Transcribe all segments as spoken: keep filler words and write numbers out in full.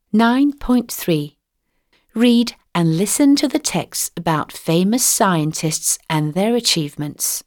nine point three. Read and listen to the texts about famous scientists and their achievements.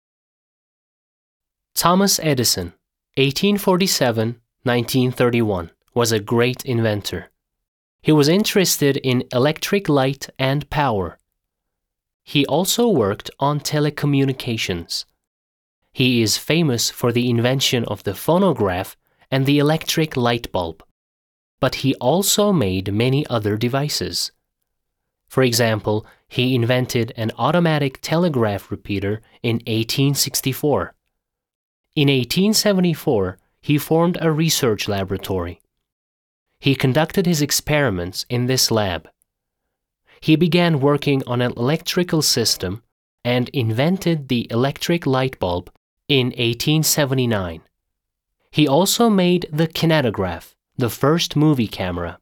Thomas Edison, eighteen forty-seven to nineteen thirty-one, was a great inventor. He was interested in electric light and power. He also worked on telecommunications. He is famous for the invention of the phonograph and the electric light bulb, but he also made many other devices. For example, he invented an automatic telegraph repeater in eighteen sixty-four. In eighteen seventy-four, he formed a research laboratory. He conducted his experiments in this lab. He began working on an electrical system and invented the electric light bulb in eighteen seventy-nine. He also made the kinetograph, the first movie camera.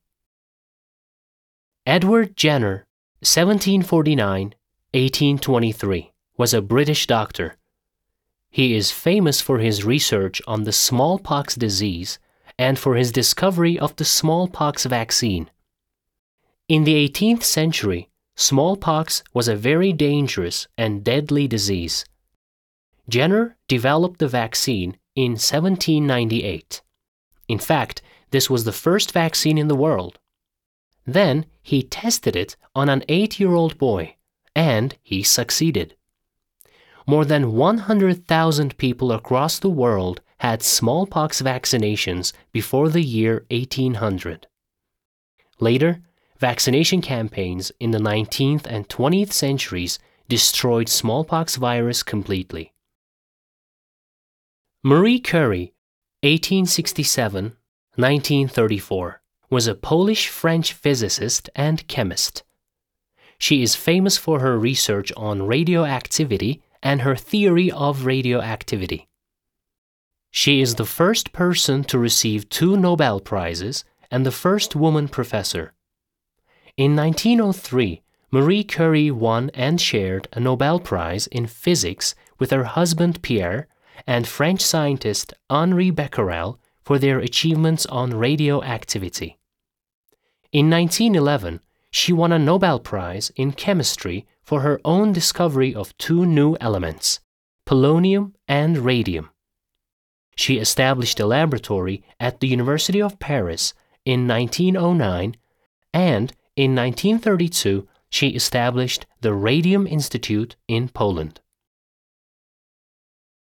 Edward Jenner, seventeen forty-nine to eighteen twenty-three, was a British doctor. He is famous for his research on the smallpox disease and for his discovery of the smallpox vaccine. In the eighteenth century, smallpox was a very dangerous and deadly disease. Jenner developed the vaccine in seventeen ninety-eight. In fact, this was the first vaccine in the world. Then he tested it on an eight-year-old boy, and he succeeded. More than one hundred thousand people across the world had smallpox vaccinations before the year eighteen hundred. Later, vaccination campaigns in the nineteenth and twentieth centuries destroyed smallpox virus completely. Marie Curie, eighteen sixty-seven to nineteen thirty-four, was a Polish-French physicist and chemist. She is famous for her research on radioactivity and her theory of radioactivity. She is the first person to receive two Nobel Prizes and the first woman professor. In nineteen oh three, Marie Curie won and shared a Nobel Prize in physics with her husband Pierre and French scientist Henri Becquerel for their achievements on radioactivity. In nineteen eleven, she won a Nobel Prize in chemistry for her own discovery of two new elements, polonium and radium. She established a laboratory at the University of Paris in nineteen oh nine, and in nineteen thirty-two she established the Radium Institute in Poland.